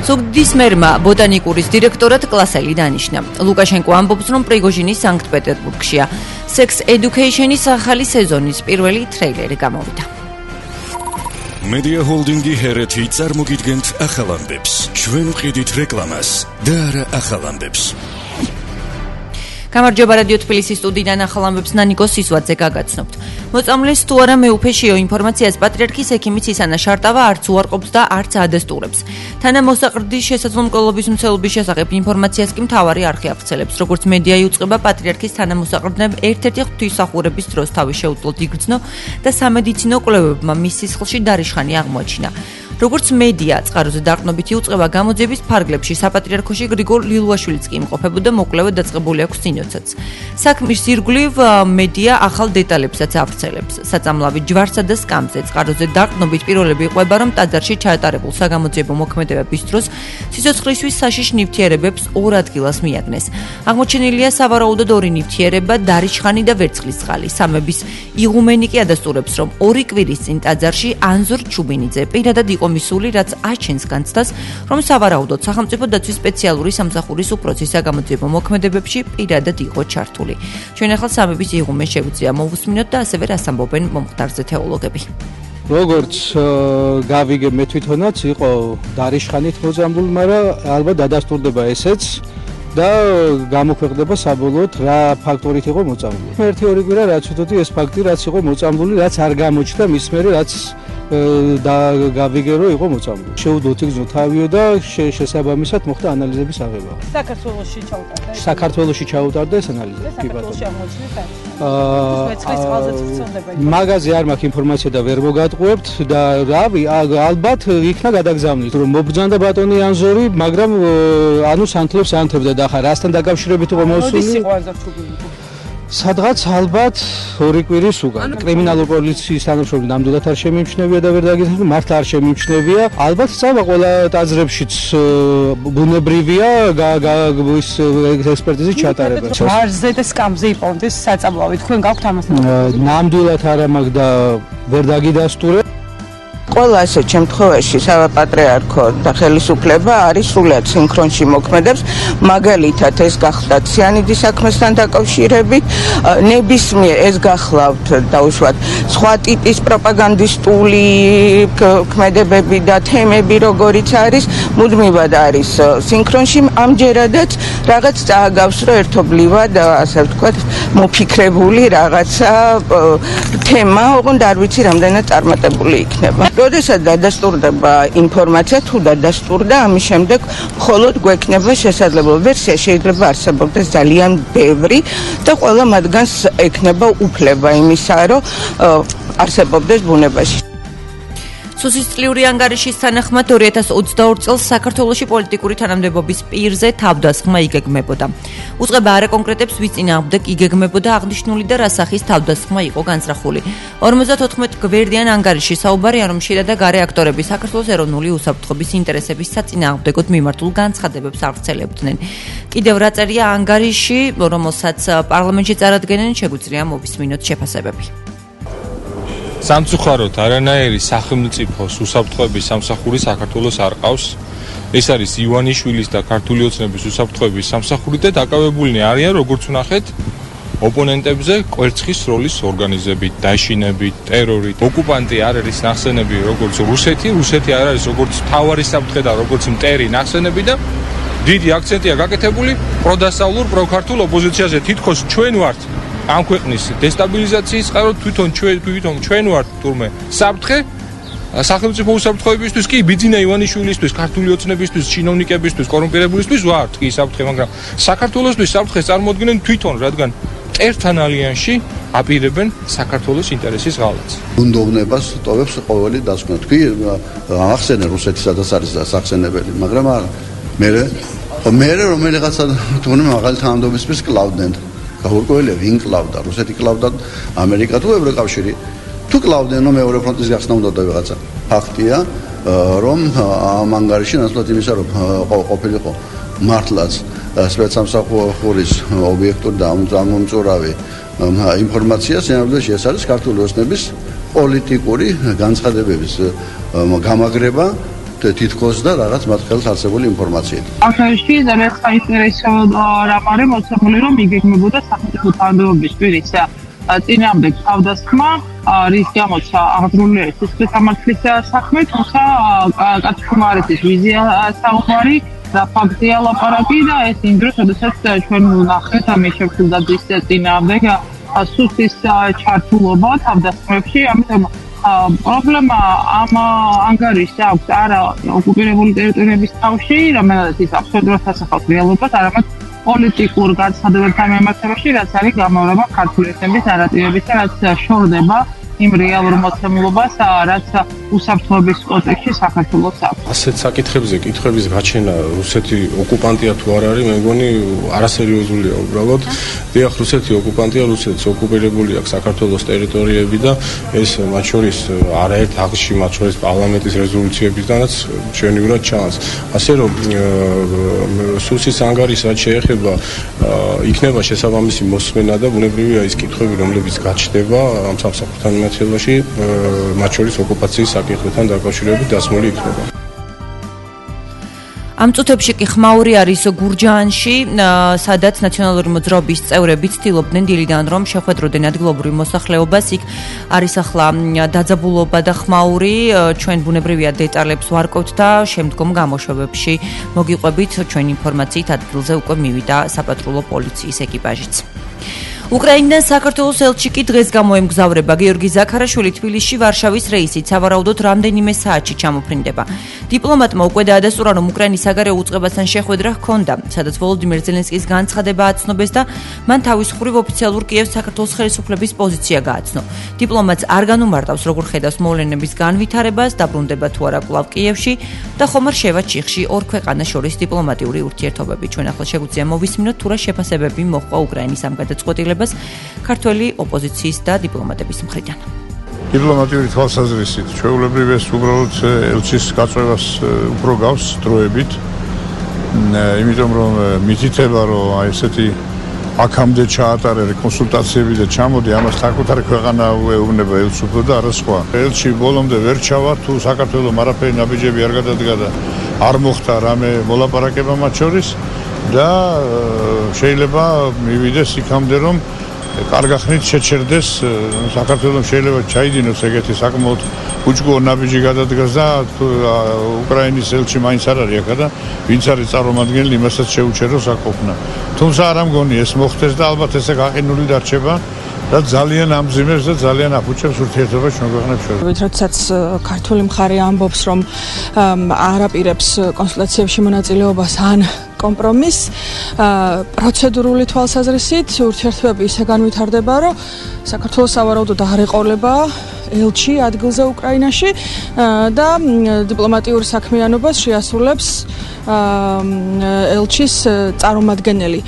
ზუგდიდის მერმა ბოტანიკურის დირექტორად კლასელი დანიშნა. ლუკაშენკო ამბობს, რომ პრიგოჟინი სანქტ-პეტერბურგშია. Sex Education-ის ახალი სეზონის პირველი ტრეილერი გამოვიდა. Media Holding-ი ჰერეთი წარმოგიდგენთ ახალ ამბებს. ჩვენ ვყიდით რეკლამას და არა ახალ ამბებს. გამარჯობა რადიო თბილისის სტუდიიდან ახალ ამბებს ნანიკო სისვაძე გაგაცნობთ. მოწამლეს თუ არა მეუფეშიო ინფორმაციას პატრიარქის ექიმი ცისანა შარტავა არც უარყოფს და არც ადესტურებს. თანამოსაყრდის შესაძლებლობის მცველობის შესახებ ინფორმაციას კი მთავარი არხი აღწელებს. როგორც მედია იუწყება პატრიარქის თანამოსაყრდნებ ერთ-ერთი ღვთისმსახურების დროს თავი შეუძლოდ იგრძნო და სამედიცინო კვლევებმა მის სისხლში დარიშხანი აღმოაჩინა. როგორც მედია წყაროზე დაყრდნობით იუწყება გამოძიების ფარგლებში საპატრიარქოში გრიგორ ლილუაშვილიც კი იმყოფებოდა მოკვლევად დაწყებული აქვს წინოცაც. საქმის ირგვლივ მედია ახალ დეტალებსაც აღწელებს. საწამლავი ჯვარსა და სკამზე წყაროზე დაყრდნობით პირველები იყვება, რომ ტაძარში ჩაატარებულ საგამოძიებო მოქმედებების დროს სიცოცხლისთვის საშიშ ნივთიერებებს ორ ადგილას მიაგნეს. აღმოჩენილია სავარაუდოდ ორი ნივთიერება, დარიშხანი და ვერცხლის წყალი. სამების იღუმენი კი ადასტურებს, რომ 2 კვირის წინ ტაძარში ანზორ ჩუბინიძე პირადად იყო მისული, რაც აჩენს განცდას, რომ სავარაუდოდ სახელმწიფო დაცვის სპეციალური სამსახურის უფროსი საგამოძიებო მოქმედებებში პირადად იყო ჩართული. ჩვენ ახლა სამების იღუმენს შეგვიძლია მოვუსმინოთ და ასევე რას ამბობენ მომხდარზე თეოლოგები. როგორც გავიგე მე თვითონაც იყო დარიშხანით მოწამლული, მაგრამ ალბათ დადასტურდება ესეც და გამოქვეყნდება საბოლოოდ რა ფაქტორით იყო მოწამლული. ერთი ორი კვირა რაც ვთქვი ეს ფაქტი რაც იყო მოწამლული, რაც არ გამოჩნდა მის მერე რაც და გავიგე რომ იყო მოწამლული. შეუდოთ იგზნო თავიო და შესაბამისად მოხდა ანალიზების აღება. საქართველოში ჩაუტარდა ეს ანალიზი. მაგაზე არ მაქვს ინფორმაცია და ვერ მოგატყუებთ და რავი ალბათ იქნა გადაგზავნილი რომ მობრძანდა ბატონი ანზორი, მაგრამ ანუ სანთლებს ანთებდა და ახლა რასთან დაკავშირებით იყო მოსული? სადღაც ალბათ 2 კვირის უკან. კრიმინალურ პოლიციის თანამშრომლები ნამდვილად არ შემიმჩნევია და ვერ დაგითხრათ, მართლა არ შემიმჩნევია. ალბათ წავა ყველა ტაძრებშიც ბუნებრივია ექსპერტიზის ჩატარება. ჯვარზე და სკამზე იპოვდეს საწამლავი. თქვენ გაქვთ ამასთან? ნამდვილად არ მაქვს და ვერ დაგიდასტურე. ყველა ასეთ შემთხვევაში საპატრიარქო და ხელისუფლება არის სრულად სინქრონში მოქმედებს, მაგალითად ეს გახლავთ სიანიდის საქმესთან დაკავშირებით, ნებისმიერ ეს გახლავთ დაუშვათ სხვა ტიპის პროპაგანდისტული ქმედებები და თემები როგორიც არის, მუდმივად არის სინქრონში, ამჯერადაც რაღაც წააგავს რომ ერთობლივად ასე ვთქვათ მოფიქრებული რაღაცა თემა, ოღონდ არ ვიცი რამდენად წარმატებული იქნება. როდესაც დადასტურდება ინფორმაცია, თუ დადასტურდა, ამის შემდეგ მხოლოდ გვექნება შესაძლებლობა. ვერსია შეიძლება არსებობდეს ძალიან ბევრი და ყველა მათგანს ექნება უფლება იმისა, რომ არსებობდეს ბუნებაში. სუსისწლიური ანგარიშის თანახმად 2022 წელს საქართველოში პოლიტიკური თანამდებობის პირზე თავდასხმა იგეგმებოდა. უწყება არ აკონკრეტებს ვის წინააღმდეგ იგეგმებოდა აღნიშნული და რა სახის თავდასხმა იყო განზრახული. 54 გვერდიან ანგარიში საუბარია, რომ შიდა და გარე აქტორები საქართველოს ეროვნული უსაფრთხოების ინტერესების საწინააღმდეგოდ მიმართულ განცხადებებს აღწელებდნენ. კიდევ რა წერია ანგარიში, რომელსაც პარლამენტში წარადგენენ, შეგვიძლია მოვისმინოთ შეფასებები. სამწუხაროდ არანაირი სახელმწიფოს უსაფრთხოების სამსახური საქართველოს არ ყავს. ეს არის ივანიშვილის და ქართული ოცნების უსაფრთხოების სამსახური და დაკავებულნი არიან როგორც ვნახეთ ოპონენტებზე კვერცხის როლის ორგანიზებით, დაშინებით, ტერორით. ოკუპანტი არ არის ნახსენები როგორც რუსეთი არ არის როგორც მთავარი საფრთხე და როგორც მტერი ნახსენები და დიდი აქცენტია გაკეთებული პროდასავლურ პროქართულ ოპოზიციაზე. თითქოს ჩვენ ვართ ამ ქვეყნის დესტაბილიზაციის წყარო, თვითონ ჩვენ ვართ თურმე საფრთხე სახელმწიფო უსაფრთხოებისთვის კი ბიძინა ივანიშვილისთვის, ქართული ოცნებისთვის, ჩინოვნიკებისთვის, კორუმპირებულისთვის ვართ კი საფრთხე, მაგრამ საქართველოსთვის საფრთხეს წარმოადგენენ თვითონ, რადგან მტერთან ალიანსში აპირებენ საქართველოს ინტერესის ღალატს. უნდოვნებას ტოვებს ყოველი დასკვნა. თქვი ახსენე რუსეთი სადაც არის სახსენებელი, მაგრამ არა. მე რომელიღაცა თუნდაც მაღალი თანამდებობისთვის კლავდნენ. გაურკვეველია ვინ კლავდა, რუსეთი კლავდა, ამერიკა თუ ევროკავშირი. თუ კლავდნენ, რომ მეორე ფრონტის გახსნა უნდა და ვიღაცა. ფაქტია, რომ ამ ანგარიში ნაცვლად იმისა, რომ ყოფილიყო მართლაც სპეცსამსახურის ობიექტური და ამომწურავი ინფორმაცია, სინამდვილეში ეს არის ქართული ოცნების პოლიტიკური განცხადებების გამაგრება თითქოს და რაღაც მათ ხელთ არსებული ინფორმაციით. ახალში ძალიან საინტერესო რამ არის მოცემული, რომ იგეგმებოდა სახელმწიფო თანამდებობის პირის წინააღმდეგ თავდასხმა, რის გამოც აღძრული არის სისხლის სამართლის საქმე, თუმცა კაცთქმარეთის ვიზია საუბარი და ფაქტია ლაპარაკი და ეს იმ დროს, როდესაც ჩვენ ვნახეთ ამ შეფილდაძის წინააღმდეგ სუსის ჩართულობა თავდასხმებში, ამიტომ პრობლემა ამ ანგარიშს აქვს არა ოკუპირებული ტერიტორიების თავში, რომელსაც ის აბსოლუტურად ასახავს რეალობას, არამედ პოლიტიკურ განცხადებებთან მიმართებაში, რაც არის გამორება ქართული ეთნების ნარატივებისა, რაც შორდება იმ რეალურ მოცემულობას, რაც უსაფრთხოების კონტექსტში საქართველოს აქვს. ასეთ საკითხებზე კითხვების გაჩენა რუსეთი ოკუპანტია თუ არ არის, მე მგონი არასერიოზულია უბრალოდ. დიახ, რუსეთი ოკუპანტია, რუსეთს ოკუპირებული აქვს საქართველოს ტერიტორიები და ეს მათ შორის არაერთ აღში, მათ შორის პარლამენტის რეზოლუციებიდანაც ჩვენიურად ჩანს. ასე რომ სუსის ანგარიშს რაც შეეხება, იქნება შესაბამისი მოსმენა და ბუნებრივია ის კითხვები, რომლებიც გაჩნდება ამ სამსახურთან მიმართებაში, მათ შორის ოკუპაციის საკითხთან დაკავშირებით დასმული იქნება. ამ წუთებში კი ხმაური არის გურჯაანში, სადაც ნაციონალური მოძრაობის წევრები ცდილობდნენ დილიდან რომ შეხვედროდნენ ადგილობრივ მოსახლეობას. იქ არის ახლა დაძაბულობა და ხმაური, ჩვენ ბუნებრივია დეტალებს ვარკვევთ და შემდგომ გამოშვებებში მოგიყვებით, ჩვენ ინფორმაციით ადგილზე უკვე მივიდა საპატრულო პოლიციის ეკიპაჟიც. უკრაინიდან საქართველოს ელჩი კი დღეს გამოემგზავრება. გიორგი ზაქარაშვილი თბილისში ვარშავის რეისით სავარაუდოდ რამდენიმე საათში ჩამოფრინდება. დიპლომატმა უკვე დაადასტურა, რომ უკრაინის საგარეო უწყებასთან შეხვედრა ჰქონდა, სადაც ვოლოდიმირ ზელენსკის განცხადება აცნობეს და მან თავის მხრივ ოფიციალურ კიევს საქართველოს ხელისუფლების პოზიცია გააცნო. დიპლომატს არ განუმარტავს, როგორ ხედავს მოვლენების განვითარებას, დაბრუნდება თუ არა კვლავ კიევში და ხომ არ შევა ჩიხში ორ ქვეყანას შორის დიპლომატიური ურთიერთობები. ჩვენ ახლა შეგვიძლია მოვისმინოთ, თუ რა შეფასებები მოჰყვა უკრაინის ამ გადაწყვეტილებას ქართველი ოპოზიციის და დიპლომატების მხრიდან. დიპლომატიური თვალსაზრისით ჩვეულებრივ ეს უბრალოდ ელჩის გაწევას უფრო გავს დროებით, იმიტომ რომ მითითება, რომ აი ესეთი აქამდე ჩაატარა კონსულტაციები და ჩამოდი ამას საკუთარი ქვეყანა ეუბნება ელჩს უფრო და არა სხვა. ელჩი ბოლომდე ვერ ჩავა, თუ საქართველოს არაფერი ნაბიჯები არ გადადგა და არ მოხდა რამე მოლაპარაკება მათ შორის და შეიძლება მივიდეს იქამდე, რომ კარგა ხნით შეჩერდეს საქართველოს შეიძლება ჩაიდინოს ეგეთი საკმაოდ უჯგო ნაბიჯი გადადგას და უკრაინის ელჩი მაინც არ არის აქ და ვინც არის წარმომადგენელი იმასაც შეუჩეროს აკოფნა. თუმცა არ ამგონი ეს მოხდეს და ალბათ ესე გაყინული დარჩება და ძალიან ამძიმებს და ძალიან აფუჭებს ურთიერთობას ჩვენ ქვეყნებს შორის. როდესაც ქართული მხარე ამბობს, რომ არ აპირებს კონსულტაციებში მონაწილეობას ან კომპრომისს, პროცედურული თვალსაზრისით ურთიერთობები ისე განვითარდება, რომ საქართველოს სავარაუდოდ არ ეყოლება ელჩი ადგილზე უკრაინაში და დიპლომატიური საქმიანობას შეასრულებს ელჩის წარმომადგენელი.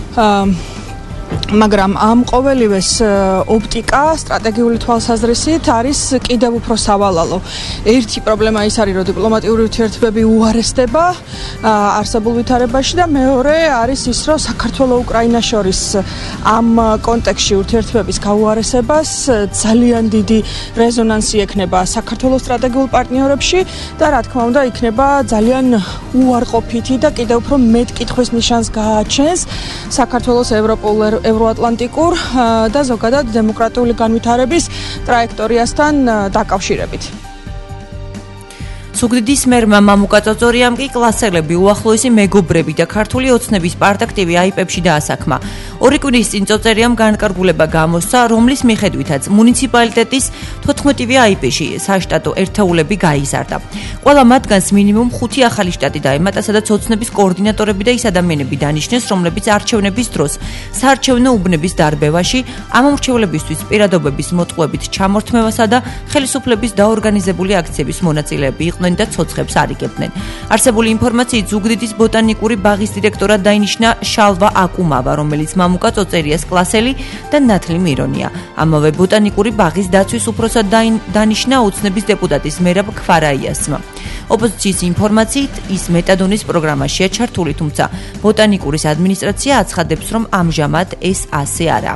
მაგრამ ამ ყოველივეს ოპტიკა სტრატეგიული თვალსაზრისით არის კიდევ უფრო სავალალო. ერთი პრობლემა ის არის, რომ დიპლომატიური ურთიერთობები უარესდება არსებულ ვითარებაში და მეორე არის ის, რომ საქართველოს უკრაინას შორის ამ კონტექსტში ურთიერთობების გაუარესებას ძალიან დიდი რეზონანსი ექნება საქართველოს სტრატეგიულ პარტნიორებში და რა თქმა უნდა იქნება ძალიან უარყოფითი და კიდევ უფრო მეტ კითხვის ნიშანს გააჩენს საქართველოს ევროატლანტიკურ და ზოგადად დემოკრატიული განვითარების ტრაექტორიასთან დაკავშირებით. სუგდიდის მერმა მამუკა წოწორიამ კი კლასელები, უახლოესი მეგობრები და ქართული ოცნების პარტაქტივი აიპებში დაასაქმა. 2 კვირის წინ წოწერიამ განკარგულება გამოსცა, რომლის მიხედვითაც მუნიციპალიტეტის 14-ვე აიპში საშტატო ერთეულები გაიზარდა. ყველა მათგანს მინიმუმ 5 ახალი შტატი დაემატა, სადაც ოცნების კოორდინატორები და ის ადამიანები დანიშნეს, რომლებიც არჩევნების დროს საარჩევნო უბნების დარბევაში, ამ მრჩევლებისთვის პირადობების მოტყუებით ჩამორთმევასა და ხელისუფლების დაორგანიზებული აქციების მონაწილეები იყვნენ და ცოცხებს არიგებდნენ. არსებული ინფორმაციით ზუგდიდის ბოტანიკური ბაღის დირექტორად დაინიშნა შალვა აკუმავა, რომელიც მამუკა წოწერიას კლასელი და ნათლი მირონია. ამავე ბოტანიკური ბაღის დაცვის უფროსად დანიშნა ოცნების დეპუტატის მერაბ ქვარაიასმა. ოპოზიციის ინფორმაციით ის მეტადონის პროგრამაშია ჩართული, თუმცა ბოტანიკურის ადმინისტრაცია აცხადებს, რომ ამჟამად ეს ასე არაა.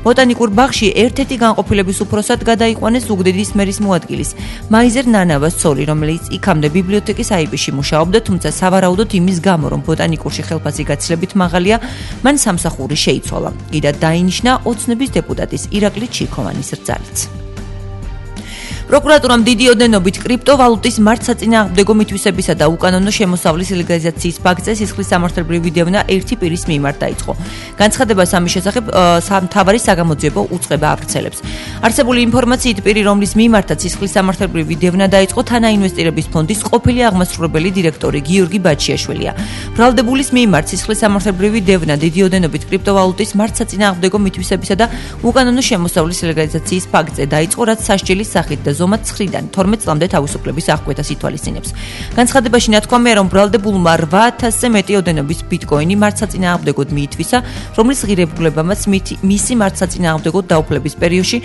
ბოტანიკურ ბაღში ერთ-ერთი განყოფილების უფროსად გადაიყვანეს ზუგდიდის მერის მოადგილის მაიზერ ნანავას ცოლი, რომელიც იქამდე ბიბლიოთეკის აიპში მუშაობდა, თუმცა სავარაუდოდ იმის გამო, რომ ბოტანიკურში ხელფასი გაცილებით მაღალია, მან სამსახური შეიცვალა. კიდევ დაინიშნა ოცნების დეპუტატის ირაკლი ჩიქოვანის რძალიც. პროკურატურამ დიდი ოდენობით კრიპტოვალუტის მარცხსაწინააღმდეგო მითვისებისა და უკანონო შემოსავლის ლეგალიზაციის ფაქტზე სისხლის სამართლებრივი დევნა ერთი პირის მიმართ დაიწყო. განცხადებას ამის შესახებ მთავარი საგამოძიებო უწყება ავრცელებს. არსებული ინფორმაციით პირი, რომლის მიმართაც სისხლის სამართლებრივი დევნა დაიწყო, თანაინვესტირების ფონდის ყოფილი აღმასრულებელი დირექტორი გიორგი ბაჩიაშვილია. ბრალდებულის მიმართ სისხლის სამართლებრივი დევნა დიდი ოდენობით კრიპტოვალუტის მარცხსაწინააღმდეგო მითვისებისა და უკანონო შემოსავლის ლეგალიზაციის ფაქტზე დაიწყო, რაც სასჯელის სახით და ზომად 9-დან 12 წლამდე თავისუფლების აღკვეთას ითვალისწინებს. განცხადებაში ნათქვამია, რომ ბრალდებულმა 8000-ზე მეტი ოდენობის ბიტკოინი მარცხსაწინააღმდეგოდ მიითვისა, რომლის ღირებულებამაც მისი მარცხსაწინააღმდეგოდ დაუფლების პერიოდში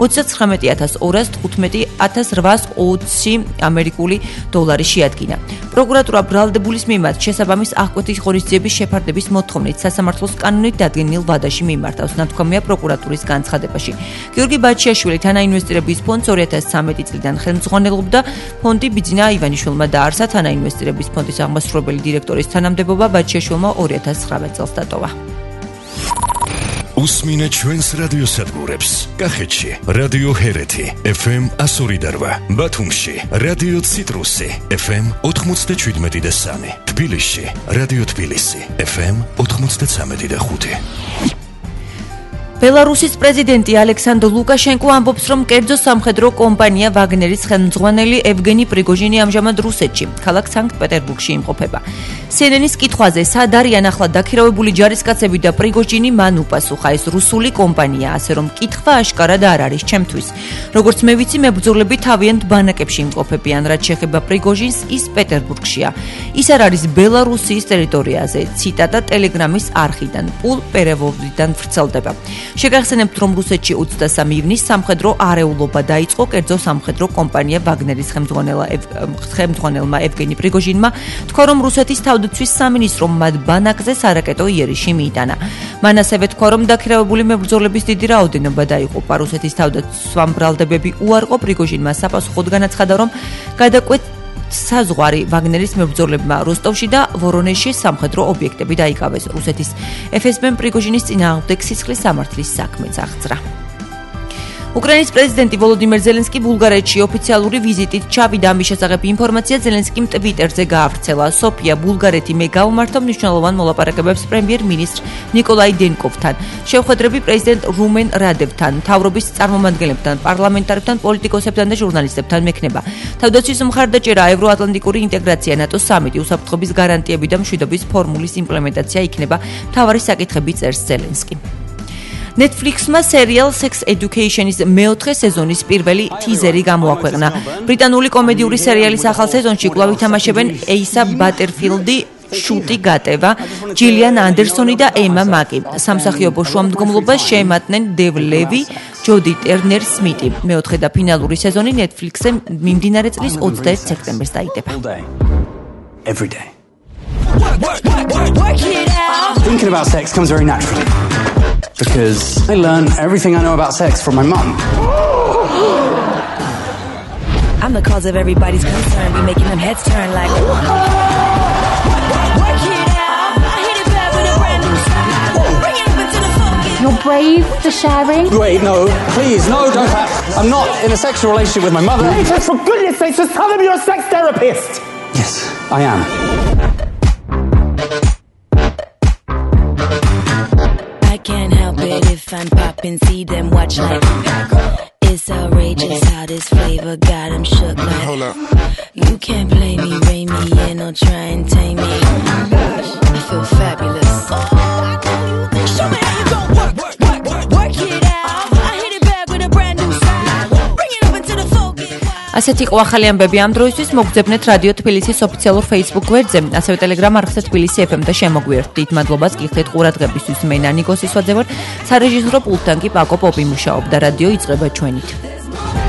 39215 1820 ამერიკული დოლარი შეადგინა. პროკურატურა ბრალდებულის მიმართ შესაბამის აღკვეთის ღონისძიების შეფარდების მოთხოვნით სასამართლოს კანონით დადგენილ ვადაში მიმართავს, ნათქვამია პროკურატურის განცხადებაში. გიორგი ბაჩიაშვილი თანაინვესტირების ფონდს 2013 წლიდან ხელმძღვანელობდა, ფონდი ბიძინა ივანიშვილმა დაარსა, თანაინვესტირების ფონდის აღმასრულებელი დირექტორის თანამდებობა ბაჩიაშვილმა 2019 წელს დატოვა. უსმინე ჩვენს რადიოსადგურებს. კახეთში რადიო ჰერეთი FM 102.8, ბათუმში რადიო ციტრუსი FM 97.3, თბილისში რადიო თბილისი FM 93.5. ბელარუსის პრეზიდენტი ალექსანდრ ლუკაშენკო ამბობს, რომ კერძო სამხედრო კომპანია ვაგნერის ხელმძღვანელი ევგენი პრიგოჟინი ამჟამად რუსეთში, ქალაქ სანქტ-პეტერბურგში იმყოფება. CNN-ის კითხვაზე, სად არიან ახლა დაქირავებული ჯარისკაცები და პრიგოჟინი, მან უპასუხა, ეს რუსული კომპანია, ასე რომ კითხვა აშკარად არ არის ჩემთვის. როგორც მე ვიცი, მებრძოლები თავიანთ ბანაკებში იმყოფებიან, რაც შეეხება პრიგოჟინს, ის პეტერბურგშია. ის არ არის ბელარუსიის ტერიტორიაზე. ციტატა ტელეგრამის არხიდან, პულ პერევოვიდან ვრცელდება. შეგახსენებთ, რომ რუსეთში 23 ივნის სამხედრო არეულობა დაიწყო კერძო სამხედრო კომპანია ვაგნერის ხელმძღვანელმა ევგენი პრიგოჟინმა, თქვა, რომ რუსეთის თავდაცვის სამინისტრომ მათ ბანაკზე სარაკეტო იერიში მიიტანა. მან ასევე თქვა, რომ დაქირავებული მებრძოლების დიდი რაოდენობა დაიღუპა. რუსეთის თავდაცვამ ბრალდებები უარყო, პრიგოჟინმა საპასუხოდ განაცხადა, რომ გადაკვეთ საზღვარი ვაგნერის მებრძოლებმა როსტოვში და ვორონეჟში სამხედრო ობიექტები დაიკავეს. რუსეთის FSB-მ პრიგოჟინის წინააღმდეგ სისხლის სამართლის საქმეც აღძრა. უკრაინის პრეზიდენტი ვოლოდიმირ ზელენსკი ბულგარეთში ოფიციალური ვიზიტით ჩავიდა. ამის შესახებ ინფორმაცია ზელენსკიმ ტვიტერზე გაავრცელა. სოფია ბულგარეთი მე გავმართო მნიშვნელოვან მოლაპარაკებებს პრემიერ-მინისტრ ნიკოლაი დენკოვთან. შევხვედრები პრეზიდენტ რუმენ რადევთან, მთავრობის წარმომადგენლებთან, პარლამენტარებთან, პოლიტიკოსებთან და ჟურნალისტებთან მექნება. თავდაცვის მხარდაჭერა, ევროატლანტიკური ინტეგრაცია, ნატოს სამიტი, უსაფრთხოების გარანტიები და მშვიდობის ფორმულის იმპლემენტაცია იქნება მთავარი საკითხები, წერს ზელენსკი. Netflix-მა სერიალ Sex Education-ის მეოთხე სეზონის პირველი ტიზერი გამოაქვეყნა. ბრიტანული კომედიური სერიალის ახალ სეზონში კვლავ ითამაშებენ ეისა ბატერფილდი, შუტი გატევა, ჯილიან ანდერსონი და ემა მაკი. სამსახიობო შუამდგომლობას შეემატნენ დევ ლევი, ჯოდი ტერნერ სმიტი. მეოთხე და ფინალური სეზონი Netflix-ზე მიმდინარე წლის 21 სექტემბერს დაიდება. Every day. Thinking about sex comes very naturally. Because I learned everything I know about sex from my mum. I'm the cause of everybody's concern. Be making them heads turn like. You're brave for sharing. Wait, no, please, no, don't. I'm not in a sexual relationship with my mother. Just for goodness sake, just tell them you're a sex therapist. Yes, I am. Can't help it if I'm popping, see them watch like. It's outrageous how this flavor got them shook like. Hold up. You can't play me, rein me in, or try and tame me. I feel fabulous. Show me how you gon' work it out. I hit it back with a brand new style. Bring it up into the focus. ასეთი იყო ახალი ამბები ამ დროისთვის. მოგძებნეთ რადიო თბილისის ოფიციალურ Facebook გვერდზე, ასევე Telegram არხზე თბილისი FM და შემოგვიერთდით. მადლობას გიხდით ყურადღებისთვის. მე ნანიკო სისვაძე ვარ. სარეჟისორო პულტთან კი პაკო პოპი მუშაობდა. რადიო იწყება ჩვენით.